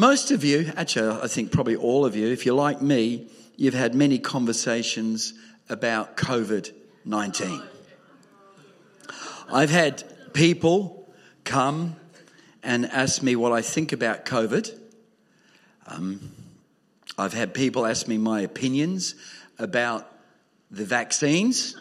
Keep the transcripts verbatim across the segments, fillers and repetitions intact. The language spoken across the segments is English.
Most of you, actually I think probably all of you, if you're like me, you've had many conversations about covid nineteen. I've had people come and ask me what I think about COVID. Um, I've had people ask me my opinions about the vaccines.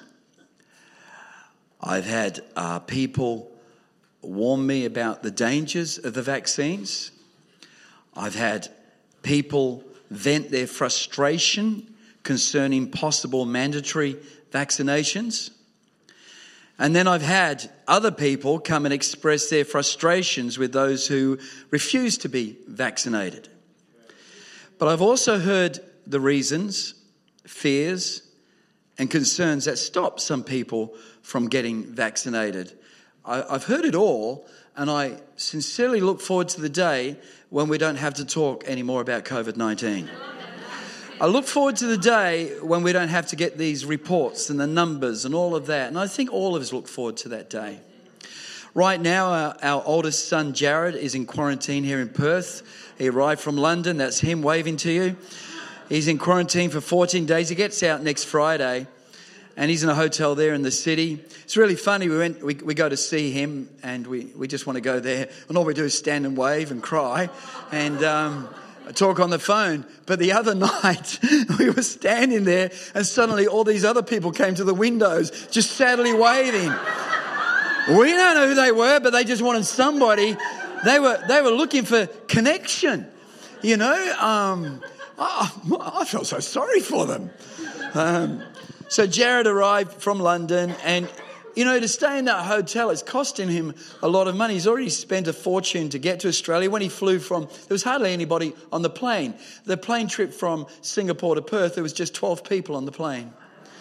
I've had uh, people warn me about the dangers of the vaccines. I've had people vent their frustration concerning possible mandatory vaccinations. And then I've had other people come and express their frustrations with those who refuse to be vaccinated. But I've also heard the reasons, fears, and concerns that stop some people from getting vaccinated. I, I've heard it all, and I sincerely look forward to the day when we don't have to talk anymore about covid nineteen. I look forward to the day when we don't have to get these reports and the numbers and all of that. And I think all of us look forward to that day. Right now, our, our oldest son, Jared, is in quarantine here in Perth. He arrived from London. That's him waving to you. He's in quarantine for fourteen days. He gets out next Friday, and he's in a hotel there in the city. It's really funny. We went, we, we go to see him, and we, we just want to go there. And all we do is stand and wave and cry and um, talk on the phone. But the other night, we were standing there, and suddenly all these other people came to the windows, just sadly waving. We don't know who they were, but they just wanted somebody. They were they were looking for connection, you know. Um, oh, I felt so sorry for them. Um, so Jared arrived from London, and, you know, to stay in that hotel, it's costing him a lot of money. He's already spent a fortune to get to Australia. When he flew from, there was hardly anybody on the plane. The plane trip from Singapore to Perth, there was just twelve people on the plane.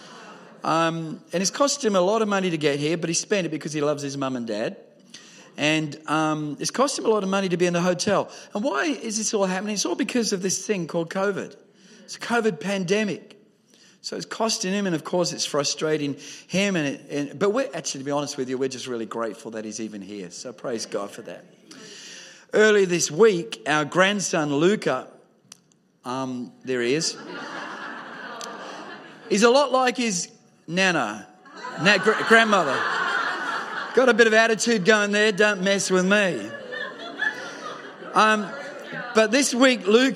Um, and it's cost him a lot of money to get here, but he spent it because he loves his mum and dad. And um, it's cost him a lot of money to be in a hotel. And why is this all happening? It's all because of this thing called COVID. It's a COVID pandemic. So it's costing him, and of course it's frustrating him. And, it, and But we're actually, to be honest with you, we're just really grateful that he's even here. So praise God for that. Earlier this week, our grandson Luca, um, there he is. He's a lot like his Nana, na- gr- grandmother. Got a bit of attitude going there. Don't mess with me. Um, but this week, Luke,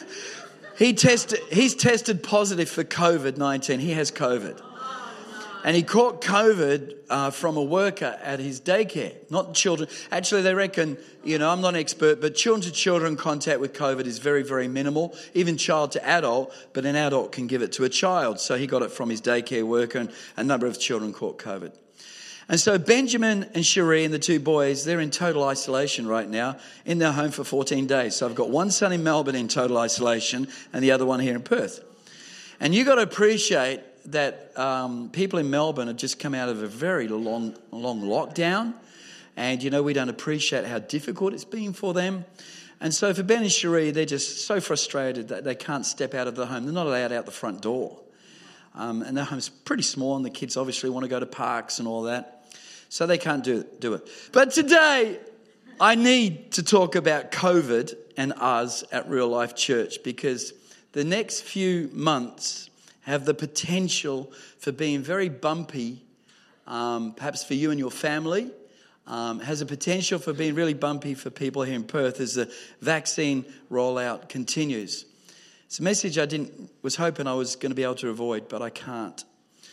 he tested. He's tested positive for covid nineteen. He has COVID, and he caught COVID uh, from a worker at his daycare. Not children. Actually, they reckon. You know, I'm not an expert, but children-to-children contact with COVID is very, very minimal. Even child to adult, but an adult can give it to a child. So he got it from his daycare worker, and a number of children caught COVID. And so Benjamin and Cherie and the two boys, they're in total isolation right now in their home for fourteen days. So I've got one son in Melbourne in total isolation and the other one here in Perth. And you've got to appreciate that um, people in Melbourne have just come out of a very long, long lockdown. And, you know, we don't appreciate how difficult it's been for them. And so for Ben and Cherie, they're just so frustrated that they can't step out of the home. They're not allowed out the front door. Um, and their home's pretty small, and the kids obviously want to go to parks and all that. So they can't do, do it. But today, I need to talk about COVID and us at Real Life Church, because the next few months have the potential for being very bumpy, um, perhaps for you and your family. Um, has a potential for being really bumpy for people here in Perth as the vaccine rollout continues. It's a message I didn't was hoping I was going to be able to avoid, but I can't.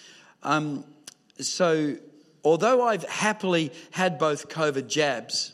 Um, so, although I've happily had both COVID jabs,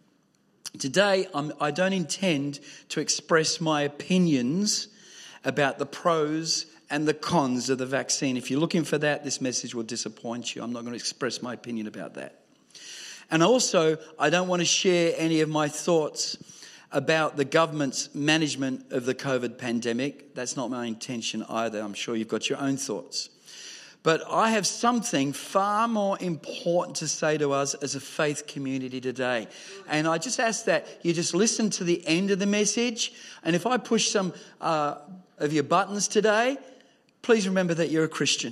today I'm, I don't intend to express my opinions about the pros and the cons of the vaccine. If you're looking for that, this message will disappoint you. I'm not going to express my opinion about that. And also, I don't want to share any of my thoughts about the government's management of the COVID pandemic. That's not my intention either. I'm sure you've got your own thoughts. But I have something far more important to say to us as a faith community today. And I just ask that you just listen to the end of the message. And if I push some uh, of your buttons today, please remember that you're a Christian.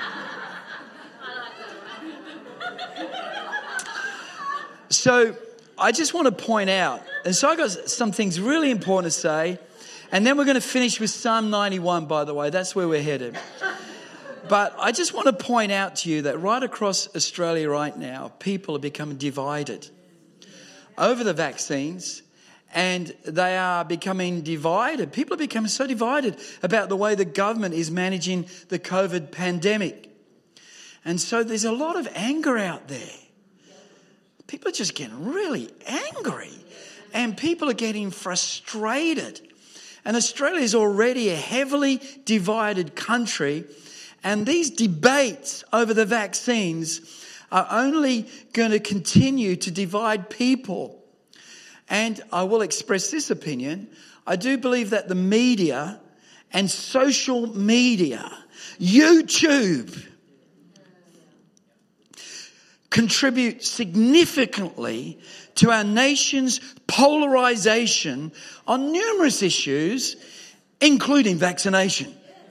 So I just want to point out, and so I got some things really important to say, and then we're going to finish with Psalm ninety-one, by the way. That's where we're headed. But I just want to point out to you that right across Australia right now, people are becoming divided over the vaccines, and they are becoming divided. People are becoming so divided about the way the government is managing the COVID pandemic. And so there's a lot of anger out there. People are just getting really angry, and people are getting frustrated. And Australia is already a heavily divided country, and these debates over the vaccines are only going to continue to divide people. And I will express this opinion. I do believe that the media and social media, YouTube, contribute significantly to our nation's polarization on numerous issues, including vaccination.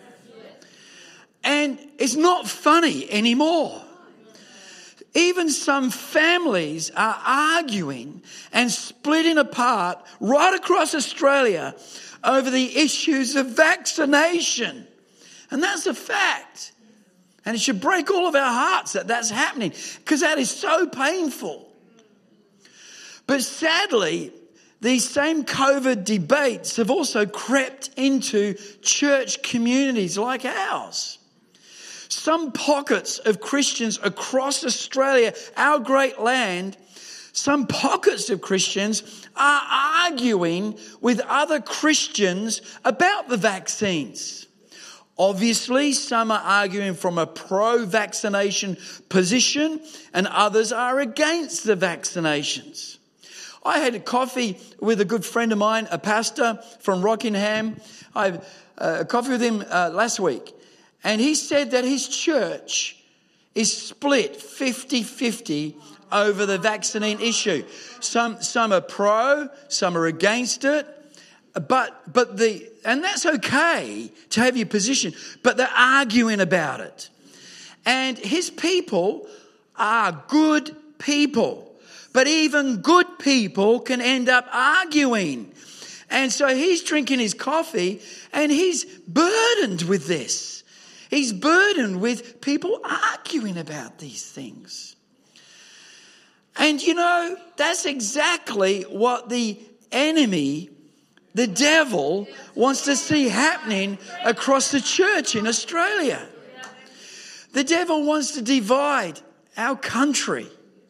And it's not funny anymore. Even some families are arguing and splitting apart right across Australia over the issues of vaccination. And that's a fact. And it should break all of our hearts that that's happening, because that is so painful. But sadly, these same COVID debates have also crept into church communities like ours. Some pockets of Christians across Australia, our great land, some pockets of Christians are arguing with other Christians about the vaccines. Obviously, some are arguing from a pro-vaccination position, and others are against the vaccinations. I had a coffee with a good friend of mine, a pastor from Rockingham. I had a coffee with him uh, last week. And he said that his church is split fifty-fifty over the vaccine issue. Some some are pro, some are against it. But but the and that's okay to have your position, but they're arguing about it. And his people are good people. But even good people can end up arguing. And so he's drinking his coffee and he's burdened with this. He's burdened with people arguing about these things. And you know, that's exactly what the enemy, the devil, wants to see happening across the church in Australia. The devil wants to divide our country.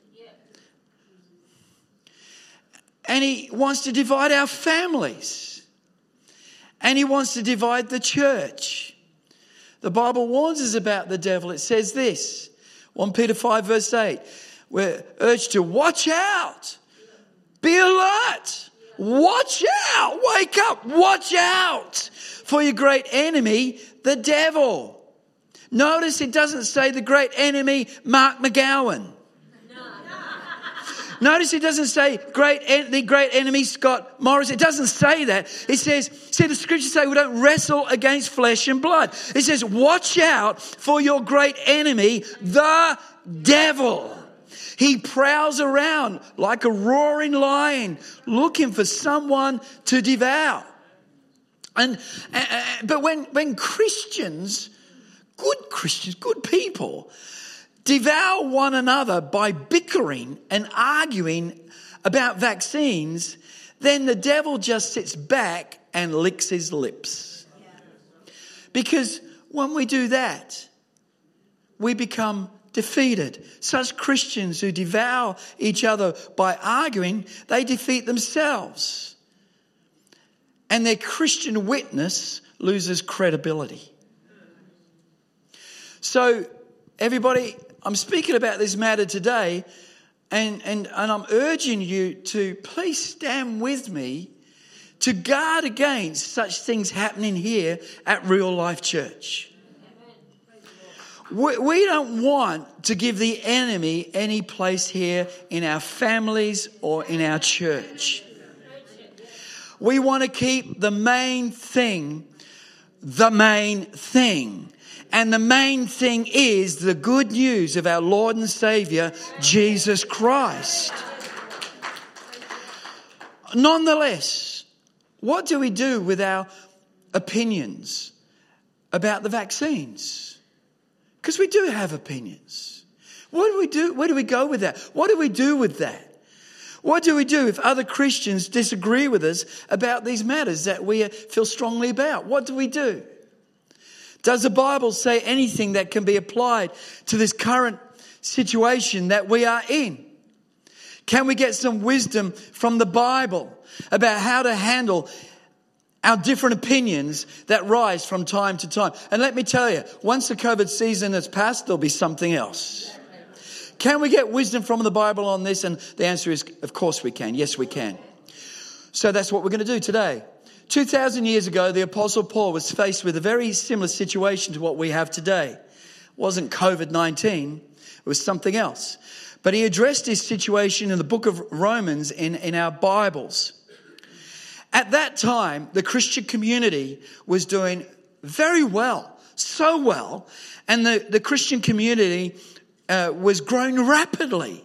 And he wants to divide our families. And he wants to divide the church. The Bible warns us about the devil. It says this, First Peter five verse eight. We're urged to watch out. Be alert. Watch out. Wake up. Watch out for your great enemy, the devil. Notice it doesn't say the great enemy, Mark McGowan. Notice it doesn't say great en- the great enemy, Scott Morris. It doesn't say that. It says, see, the scriptures say we don't wrestle against flesh and blood. It says, watch out for your great enemy, the devil. He prowls around like a roaring lion, looking for someone to devour. And uh, but when when Christians, good Christians, good people, devour one another by bickering and arguing about vaccines, then the devil just sits back and licks his lips. Because when we do that, we become defeated. Such Christians who devour each other by arguing, they defeat themselves. And their Christian witness loses credibility. So, everybody, I'm speaking about this matter today, and, and, and I'm urging you to please stand with me to guard against such things happening here at Real Life Church. We, we don't want to give the enemy any place here in our families or in our church. We want to keep the main thing, the main thing. And the main thing is the good news of our Lord and Saviour, Jesus Christ. Nonetheless, what do we do with our opinions about the vaccines? Because we do have opinions. What do we do? Where do we go with that? What do we do with that? What do we do if other Christians disagree with us about these matters that we feel strongly about? What do we do? Does the Bible say anything that can be applied to this current situation that we are in? Can we get some wisdom from the Bible about how to handle our different opinions that rise from time to time? And let me tell you, once the COVID season has passed, there'll be something else. Can we get wisdom from the Bible on this? And the answer is, of course we can. Yes, we can. So that's what we're going to do today. two thousand years ago, the Apostle Paul was faced with a very similar situation to what we have today. It wasn't COVID nineteen. It was something else. But he addressed his situation in the book of Romans in, in our Bibles. At that time, the Christian community was doing very well, so well. And the, the Christian community uh, was growing rapidly.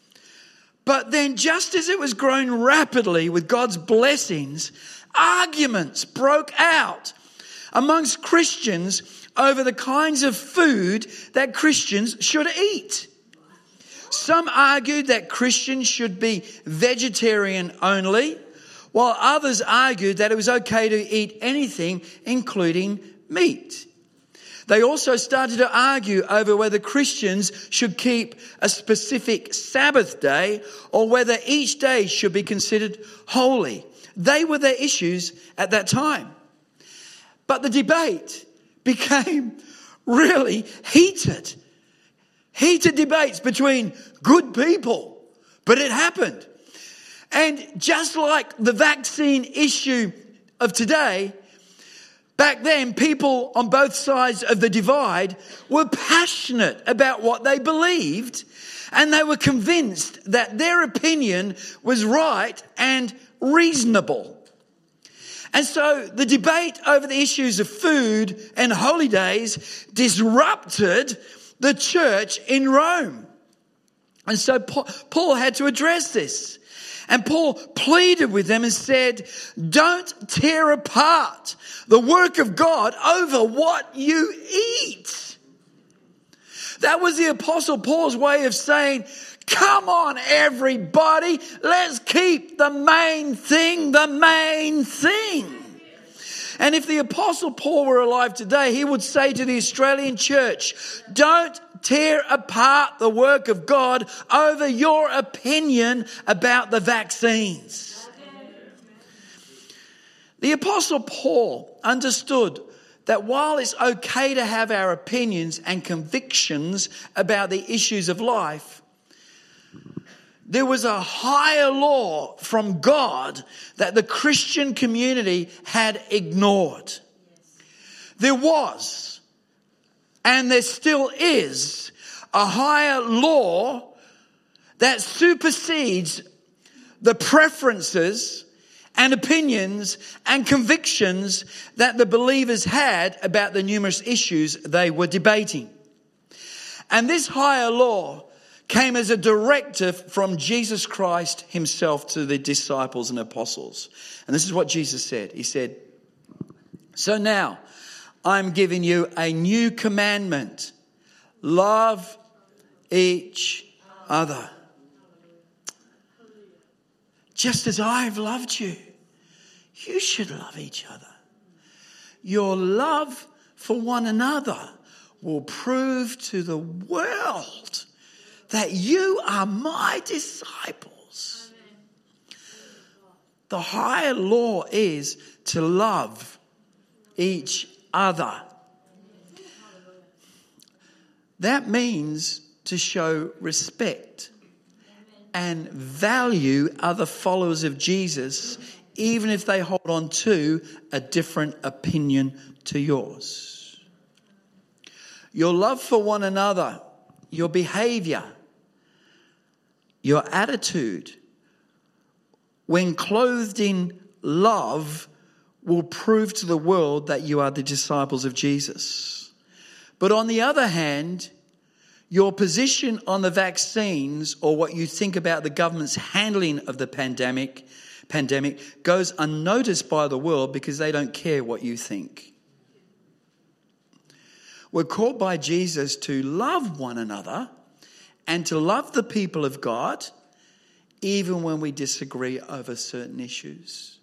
But then just as it was growing rapidly with God's blessings, arguments broke out amongst Christians over the kinds of food that Christians should eat. Some argued that Christians should be vegetarian only, while others argued that it was okay to eat anything, including meat. They also started to argue over whether Christians should keep a specific Sabbath day or whether each day should be considered holy. They were their issues at that time. But the debate became really heated. Heated debates between good people. But it happened. And just like the vaccine issue of today, back then people on both sides of the divide were passionate about what they believed, and they were convinced that their opinion was right and reasonable. And so the debate over the issues of food and holidays disrupted the church in Rome. And so Paul had to address this. And Paul pleaded with them and said, don't tear apart the work of God over what you eat. That was the Apostle Paul's way of saying, come on, everybody, let's keep the main thing the main thing. And if the Apostle Paul were alive today, he would say to the Australian church, don't tear apart the work of God over your opinion about the vaccines. The Apostle Paul understood that while it's okay to have our opinions and convictions about the issues of life, there was a higher law from God that the Christian community had ignored. There was, and there still is, a higher law that supersedes the preferences and opinions and convictions that the believers had about the numerous issues they were debating. And this higher law came as a directive from Jesus Christ himself to the disciples and apostles. And this is what Jesus said. He said, so now I'm giving you a new commandment. Love each other. Just as I've loved you, you should love each other. Your love for one another will prove to the world that you are my disciples. The higher law is to love each other. That means to show respect and value other followers of Jesus, even if they hold on to a different opinion to yours. Your love for one another, your behavior, your attitude, when clothed in love, will prove to the world that you are the disciples of Jesus. But on the other hand, your position on the vaccines or what you think about the government's handling of the pandemic pandemic goes unnoticed by the world because they don't care what you think. We're called by Jesus to love one another and to love the people of God, even when we disagree over certain issues.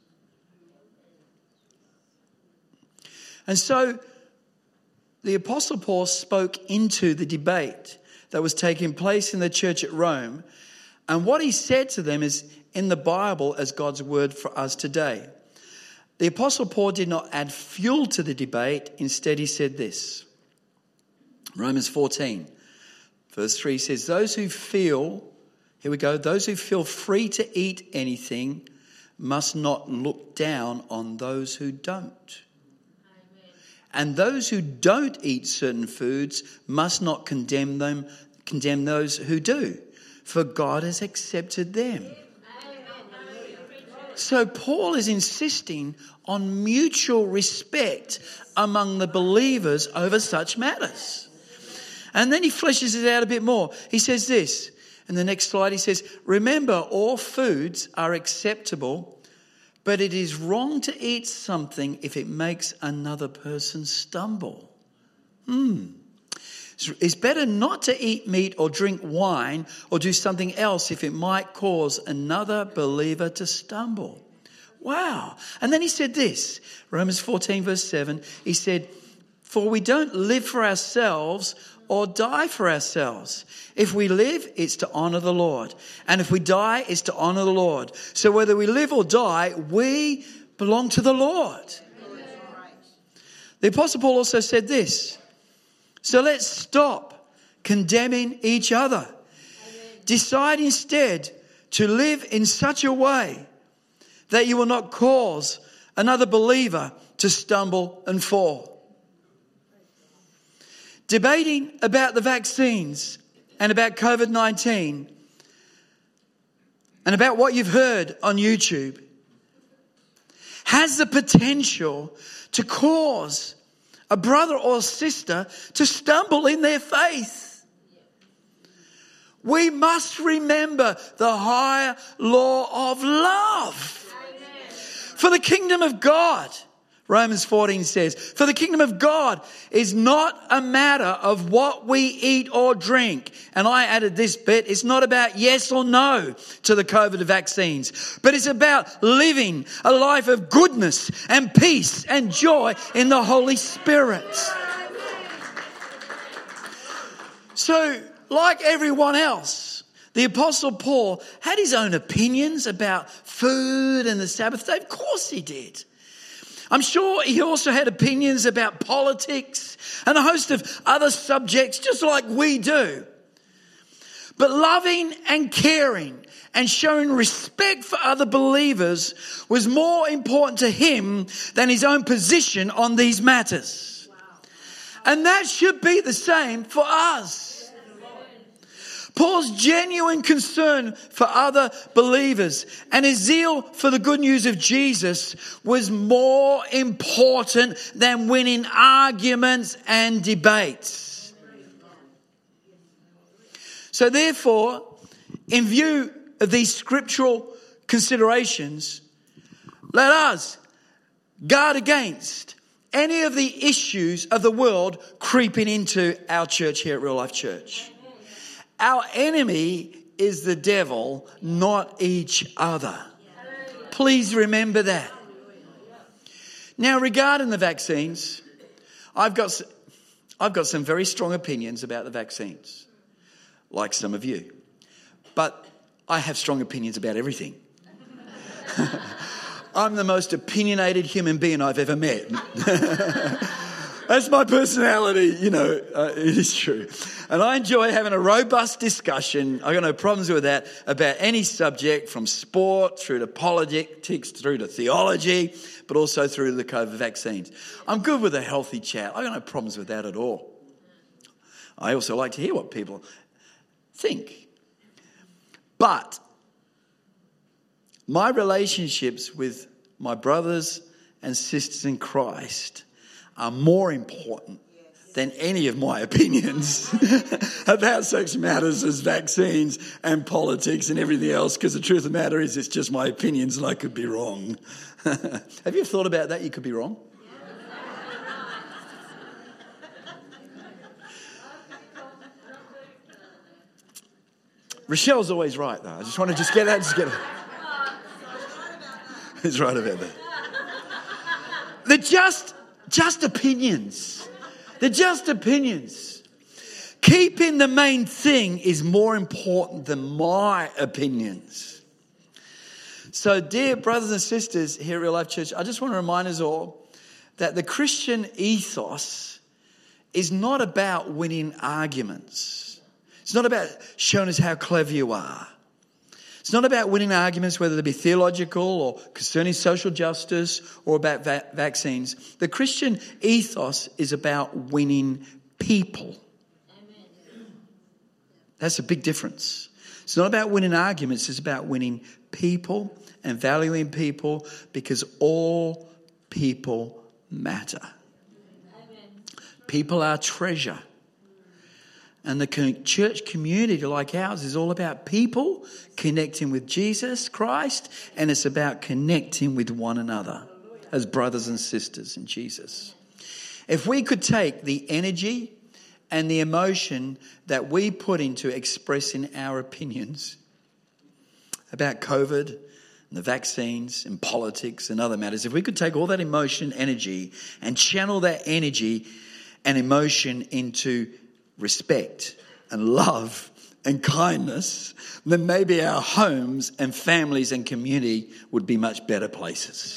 And so the Apostle Paul spoke into the debate that was taking place in the church at Rome. And what he said to them is in the Bible as God's word for us today. The Apostle Paul did not add fuel to the debate. Instead, he said this. Romans fourteen, verse three says, those who feel, here we go, those who feel free to eat anything must not look down on those who don't. And those who don't eat certain foods must not condemn them, condemn those who do, for God has accepted them. So Paul is insisting on mutual respect among the believers over such matters. And then he fleshes it out a bit more. He says this, in the next slide he says, remember all foods are acceptable, but it is wrong to eat something if it makes another person stumble. Hmm. It's better not to eat meat or drink wine or do something else if it might cause another believer to stumble. Wow. And then he said this, Romans fourteen verse seven, he said, for we don't live for ourselves or die for ourselves. If we live, it's to honor the Lord. And if we die, it's to honor the Lord. So whether we live or die, we belong to the Lord. The Apostle Paul also said this. So let's stop condemning each other. Decide instead to live in such a way that you will not cause another believer to stumble and fall. Debating about the vaccines and about covid nineteen and about what you've heard on YouTube has the potential to cause a brother or sister to stumble in their faith. We must remember the higher law of love. Amen. For the kingdom of God, Romans fourteen says, for the kingdom of God is not a matter of what we eat or drink. And I added this bit, it's not about yes or no to the COVID vaccines, but it's about living a life of goodness and peace and joy in the Holy Spirit. So, like everyone else, the Apostle Paul had his own opinions about food and the Sabbath day. Of course he did. I'm sure he also had opinions about politics and a host of other subjects, just like we do. But loving and caring and showing respect for other believers was more important to him than his own position on these matters. Wow. And that should be the same for us. Paul's genuine concern for other believers and his zeal for the good news of Jesus was more important than winning arguments and debates. So therefore, in view of these scriptural considerations, let us guard against any of the issues of the world creeping into our church here at Real Life Church. Our enemy is the devil, not each other. Please remember that. Now, regarding the vaccines, I've got, I've got some very strong opinions about the vaccines, like some of you. But I have strong opinions about everything. I'm the most opinionated human being I've ever met. That's my personality, you know, uh, it is true. And I enjoy having a robust discussion, I've got no problems with that, about any subject from sport through to politics, through to theology, but also through the COVID vaccines. I'm good with a healthy chat. I've got no problems with that at all. I also like to hear what people think. But my relationships with my brothers and sisters in Christ are more important than any of my opinions about such matters as vaccines and politics and everything else, because the truth of the matter is it's just my opinions and I could be wrong. Have you ever thought about that? You could be wrong. Rochelle's always right, though. I just want to just get that. Just get it. He's right about that. They're just, just opinions. They're just opinions. Keeping the main thing is more important than my opinions. So, dear brothers and sisters here at Real Life Church, I just want to remind us all that the Christian ethos is not about winning arguments. It's not about showing us how clever you are. It's not about winning arguments, whether they be theological or concerning social justice or about va- vaccines. The Christian ethos is about winning people. Amen. That's a big difference. It's not about winning arguments. It's about winning people and valuing people, because all people matter. Amen. People are treasure. And the church community like ours is all about people connecting with Jesus Christ, and it's about connecting with one another as brothers and sisters in Jesus. If we could take the energy and the emotion that we put into expressing our opinions about COVID and the vaccines and politics and other matters, if we could take all that emotion, energy, and channel that energy and emotion into respect and love and kindness, then maybe our homes and families and community would be much better places.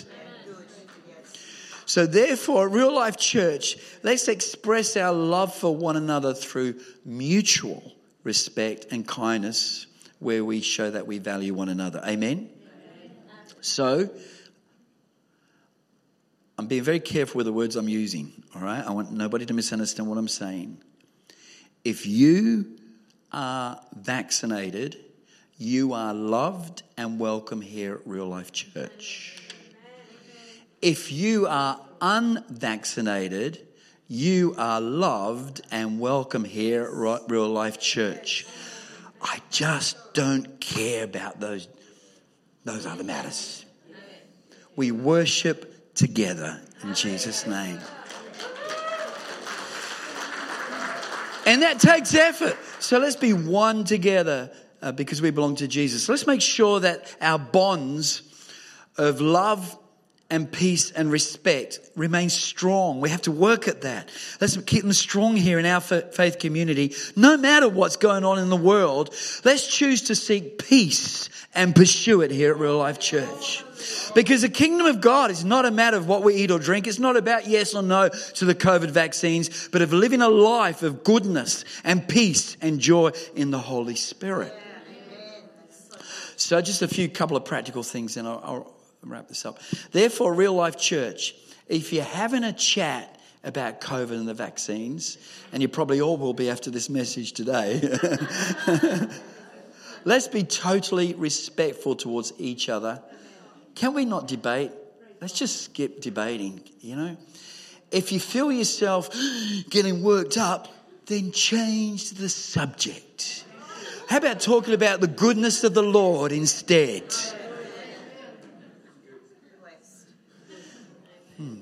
So therefore, Real Life Church, let's express our love for one another through mutual respect and kindness, where we show that we value one another. Amen? So, I'm being very careful with the words I'm using, all right? I want nobody to misunderstand what I'm saying. If you are vaccinated, you are loved and welcome here at Real Life Church. If you are unvaccinated, you are loved and welcome here at Real Life Church. I just don't care about those, those other matters. We worship together in Jesus' name. And that takes effort. So let's be one together uh, because we belong to Jesus. Let's make sure that our bonds of love and peace and respect remain strong. We have to work at that. Let's keep them strong here in our faith community. No matter what's going on in the world, let's choose to seek peace and pursue it here at Real Life Church. Because the kingdom of God is not a matter of what we eat or drink. It's not about yes or no to the COVID vaccines, but of living a life of goodness and peace and joy in the Holy Spirit. So just a few couple of practical things, and I'll, I'll wrap this up. Therefore, Real Life Church, if you're having a chat about COVID and the vaccines, and you probably all will be after this message today, let's be totally respectful towards each other. Can we not debate? Let's just skip debating, you know. If you feel yourself getting worked up, then change the subject. How about talking about the goodness of the Lord instead? Hmm.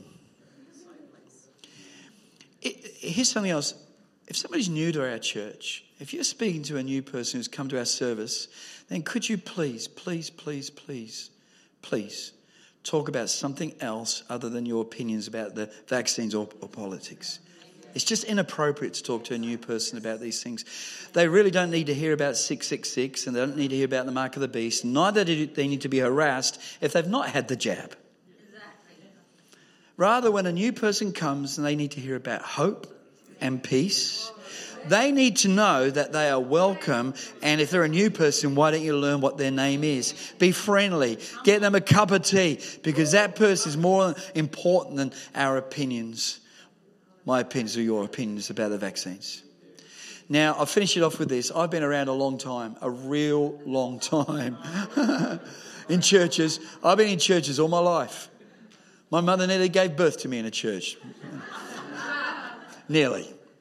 Here's something else. If somebody's new to our church, if you're speaking to a new person who's come to our service, then could you please, please, please, please, please talk about something else other than your opinions about the vaccines or, or politics. It's just inappropriate to talk to a new person about these things. They really don't need to hear about six six six, and they don't need to hear about the mark of the beast. Neither do they need to be harassed if they've not had the jab. Rather, when a new person comes and they need to hear about hope and peace, they need to know that they are welcome. And if they're a new person, why don't you learn what their name is? Be friendly. Get them a cup of tea, because that person is more important than our opinions. My opinions or your opinions about the vaccines. Now, I'll finish it off with this. I've been around a long time, a real long time in churches. I've been in churches all my life. My mother nearly gave birth to me in a church. Nearly.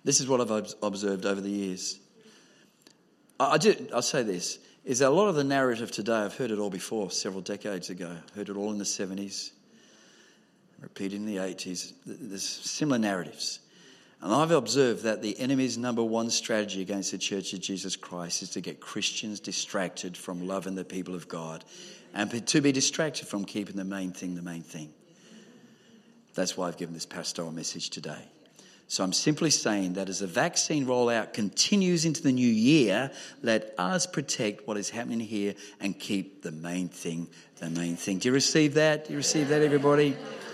This is what I've observed over the years. I, I did, I'll say this, is that a lot of the narrative today, I've heard it all before, several decades ago. Heard it all in the seventies, repeated in the eighties. There's similar narratives. And I've observed that the enemy's number one strategy against the Church of Jesus Christ is to get Christians distracted from loving the people of God and to be distracted from keeping the main thing the main thing. That's why I've given this pastoral message today. So I'm simply saying that as the vaccine rollout continues into the new year, let us protect what is happening here and keep the main thing the main thing. Do you receive that? Do you receive that, everybody?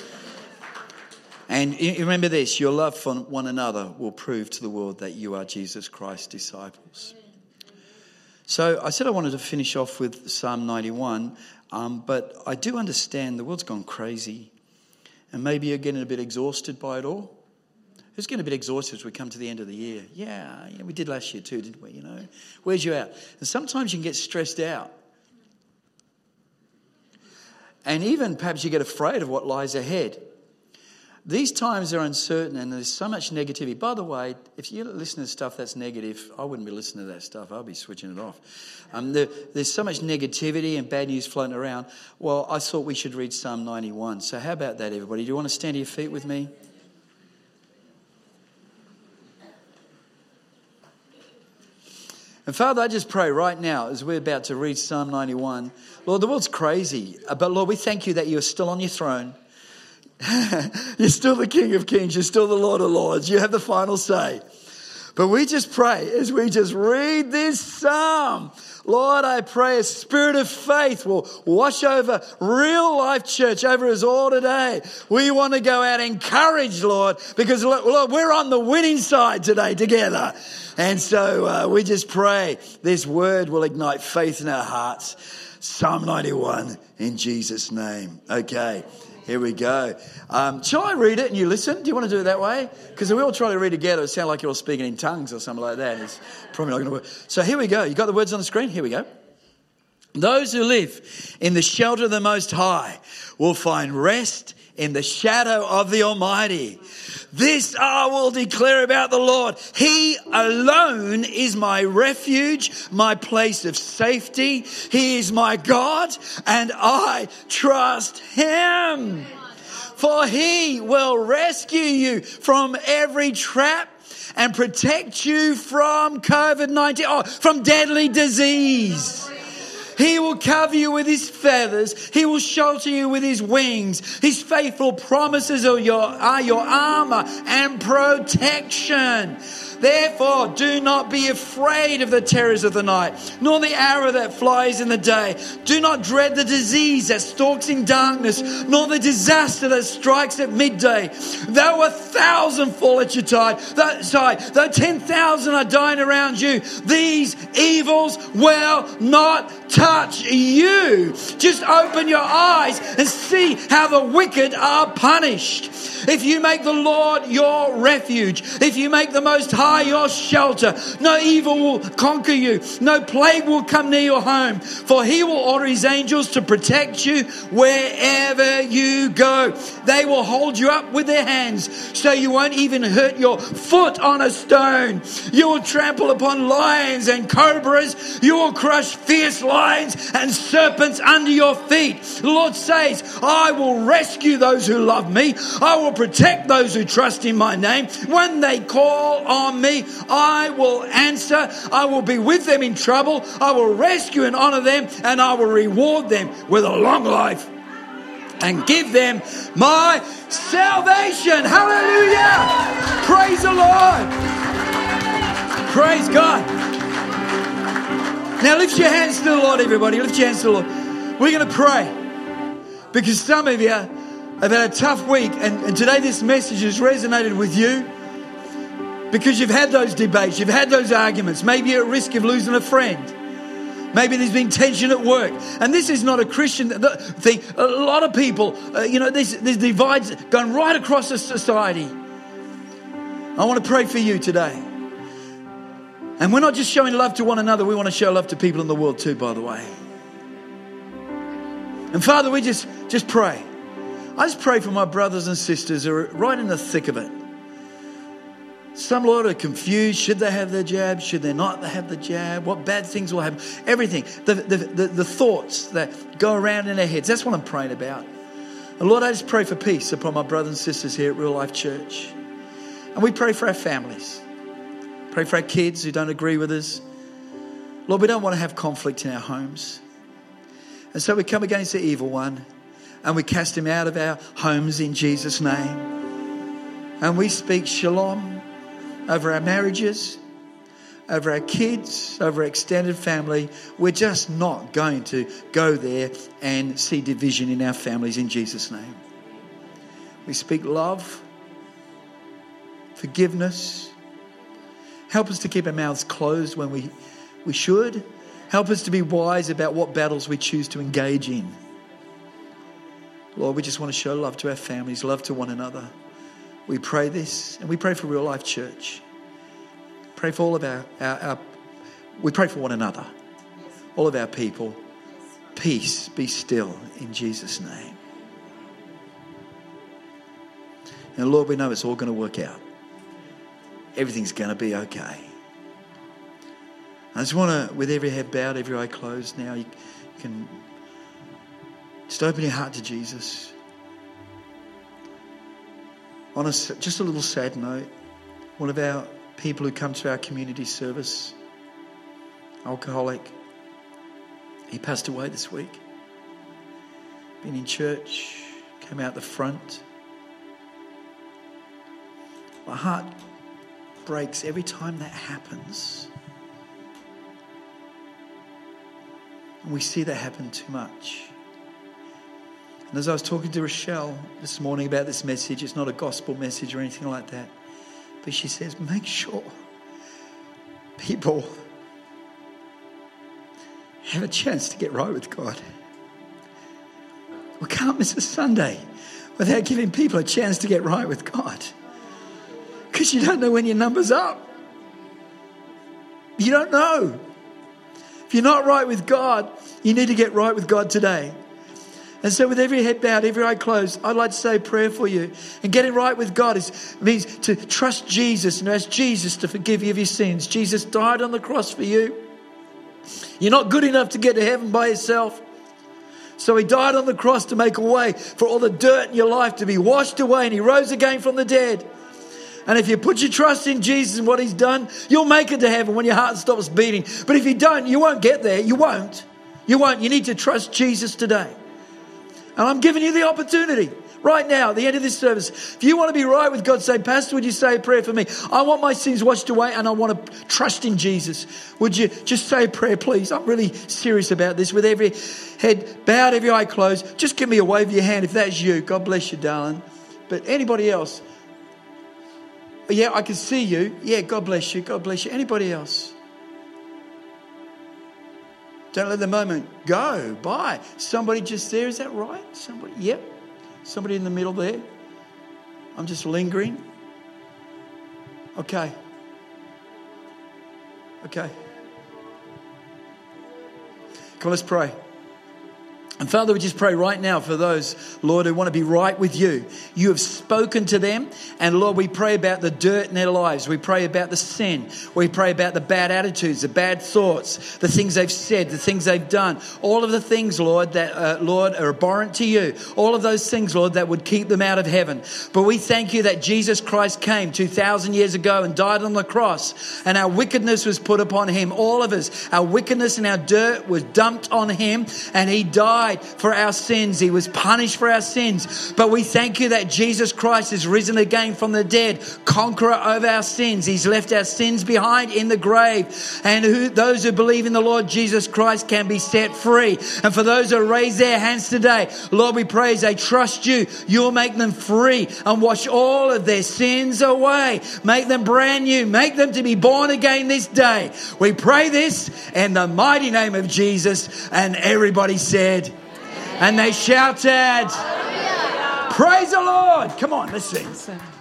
And remember this, your love for one another will prove to the world that you are Jesus Christ's disciples. So I said I wanted to finish off with Psalm ninety-one, um, but I do understand the world's gone crazy, and maybe you're getting a bit exhausted by it all. Who's getting a bit exhausted as we come to the end of the year? Yeah, yeah, we did last year too, didn't we? You know, where's you out? And sometimes you can get stressed out. And even perhaps you get afraid of what lies ahead. These times are uncertain and there's so much negativity. By the way, if you listen to stuff that's negative, I wouldn't be listening to that stuff. I'll be switching it off. Um, there, there's so much negativity and bad news floating around. Well, I thought we should read Psalm ninety-one. So how about that, everybody? Do you want to stand to your feet with me? And Father, I just pray right now as we're about to read Psalm ninety-one. Lord, the world's crazy. But Lord, we thank you that you're still on your throne. You're still the King of Kings. You're still the Lord of Lords. You have the final say. But we just pray as we just read this psalm. Lord, I pray a spirit of faith will wash over Real Life Church, over us all today. We want to go out encouraged, Lord, because, Lord, we're on the winning side today together. And so uh, we just pray this word will ignite faith in our hearts. Psalm ninety-one in Jesus' name. Okay. Here we go. Um, shall I read it and you listen? Do you want to do it that way? Because we all try to read together. It sounds like you're all speaking in tongues or something like that. It's probably not going to work. So here we go. You got the words on the screen? Here we go. Those who live in the shelter of the Most High will find rest in the shadow of the Almighty. This I will declare about the Lord. He alone is my refuge, my place of safety. He is my God, and I trust him. For he will rescue you from every trap and protect you from covid nineteen, oh, from deadly disease. He will cover you with his feathers. He will shelter you with his wings. His faithful promises are your, are your armor and protection. Therefore, do not be afraid of the terrors of the night, nor the arrow that flies in the day. Do not dread the disease that stalks in darkness, nor the disaster that strikes at midday. Though a thousand fall at your side, though, sorry, though ten thousand are dying around you, these evils will not touch you. Just open your eyes and see how the wicked are punished. If you make the Lord your refuge, if you make the Most High your shelter, no evil will conquer you, no plague will come near your home, for he will order his angels to protect you wherever you go. They will hold you up with their hands so you won't even hurt your foot on a stone. You will trample upon lions and cobras. You will crush fierce lions and serpents under your feet. The Lord says, I will rescue those who love me. I will protect those who trust in my name. When they call on me, I will answer. I will be with them in trouble. I will rescue and honor them, and I will reward them with a long life and give them my salvation. Hallelujah. Praise the Lord. Praise God. Now lift your hands to the Lord, everybody. Lift your hands to the Lord. We're going to pray because some of you have had a tough week, and, and today this message has resonated with you because you've had those debates, you've had those arguments. Maybe you're at risk of losing a friend. Maybe there's been tension at work. And this is not a Christian thing. A lot of people, uh, you know, there's, there's divides going right across the society. I want to pray for you today. And we're not just showing love to one another. We want to show love to people in the world too, by the way. And Father, we just, just pray. I just pray for my brothers and sisters who are right in the thick of it. Some, Lord, are confused. Should they have the jab? Should they not have the jab? What bad things will happen? Everything. The, the, the, the thoughts that go around in their heads. That's what I'm praying about. And Lord, I just pray for peace upon my brothers and sisters here at Real Life Church. And we pray for our families. Pray for our kids who don't agree with us. Lord, we don't want to have conflict in our homes. And so we come against the evil one and we cast him out of our homes in Jesus' name. And we speak shalom over our marriages, over our kids, over our extended family. We're just not going to go there and see division in our families in Jesus' name. We speak love, forgiveness. Help us to keep our mouths closed when we, we should. Help us to be wise about what battles we choose to engage in. Lord, we just want to show love to our families, love to one another. We pray this, and we pray for Real Life Church. Pray for all of our, our, our we pray for one another, all of our people. Peace, be still in Jesus' name. And Lord, we know it's all going to work out. Everything's going to be okay. I just want to, with every head bowed, every eye closed now, you can just open your heart to Jesus. On a, just a little sad note, one of our people who come to our community service, alcoholic, he passed away this week. Been in church, came out the front. My heart breaks every time that happens. And we see that happen too much. And as I was talking to Rochelle this morning about this message, it's not a gospel message or anything like that. But she says, make sure people have a chance to get right with God. We can't miss a Sunday without giving people a chance to get right with God. Because you don't know when your number's up. You don't know. If you're not right with God, you need to get right with God today. And so with every head bowed, every eye closed, I'd like to say a prayer for you. And getting right with God is, means to trust Jesus and ask Jesus to forgive you of your sins. Jesus died on the cross for you. You're not good enough to get to heaven by yourself. So he died on the cross to make a way for all the dirt in your life to be washed away. And he rose again from the dead. And if you put your trust in Jesus and what he's done, you'll make it to heaven when your heart stops beating. But if you don't, you won't get there. You won't. You won't. You need to trust Jesus today. And I'm giving you the opportunity right now at the end of this service. If you want to be right with God, say, Pastor, would you say a prayer for me? I want my sins washed away and I want to trust in Jesus. Would you just say a prayer, please? I'm really serious about this. With every head bowed, every eye closed, just give me a wave of your hand if that's you. God bless you, darling. But anybody else? Yeah, I can see you. Yeah, God bless you. God bless you. Anybody else? Don't let the moment go by. Somebody just there, is that right? Somebody, yep. Somebody in the middle there. I'm just lingering. Okay. Okay. Come on, let's pray. And Father, we just pray right now for those, Lord, who want to be right with you. You have spoken to them. And Lord, we pray about the dirt in their lives. We pray about the sin. We pray about the bad attitudes, the bad thoughts, the things they've said, the things they've done. All of the things, Lord, that, uh, Lord, are abhorrent to you. All of those things, Lord, that would keep them out of heaven. But we thank you that Jesus Christ came two thousand years ago and died on the cross. And our wickedness was put upon him. All of us, our wickedness and our dirt was dumped on him. And he died for our sins. He was punished for our sins. But we thank you that Jesus Christ is risen again from the dead, conqueror over our sins. He's left our sins behind in the grave. And who, those who believe in the Lord Jesus Christ can be set free. And for those who raise their hands today, Lord, we pray as they trust you, you'll make them free and wash all of their sins away. Make them brand new. Make them to be born again this day. We pray this in the mighty name of Jesus. And everybody said, and they shouted, Hallelujah. Praise the Lord. Come on, let's sing.